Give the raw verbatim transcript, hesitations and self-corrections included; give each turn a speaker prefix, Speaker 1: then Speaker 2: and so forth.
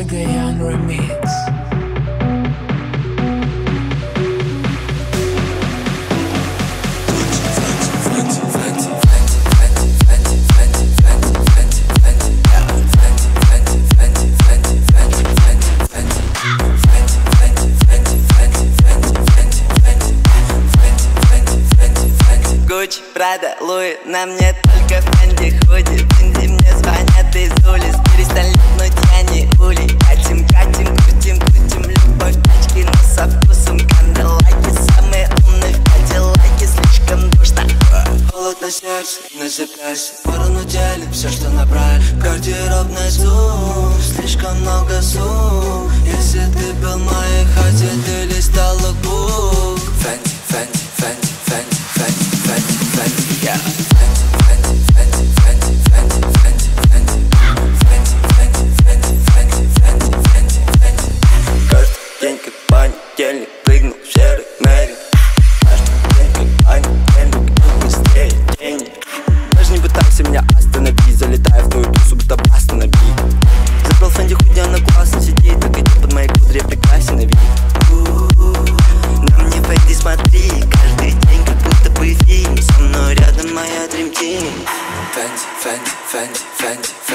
Speaker 1: Cagayan Remix.
Speaker 2: Гуччи, Прада, Луи, на мне только Фенди худи. Бенди мне звонят из улиц, перестань липнуть, я не улей. Катим, катим, крутим, крутим, любовь тачки, но со вкусом канделаки. Самые умные в Кадиллаке, слишком душно. Холод на сердце, насыпайся, порно делим все, что набрали. Гардеробный зум, слишком много сумм. Если ты был в моей хате, ты листал лукбук. Фенди, Фенди, Фенди, Фенди, Фенди, Фенди, Фенди, я. Фенди, Фенди, Фенди, Фенди, Фенди, Фенди, Фенди, Фенди, Фенди, Фенди, Фенди, Фенди, Фенди. Каждый день как понедельник, прыгнул в серый Мэри. Каждый день как понедельник, иду быстрее деньги. Даже не пытайся меня остановить, залетая в твою тусу, будто баста на бит. Забрал Фенди худи, она классно сидит, так идет под моей кудре, прекрасен на вид. На мне пойди смотри, каждый день как будто бы фильм. Со мной рядом моя Dream Team. Фенди, Фенди, Фенди, Фенди,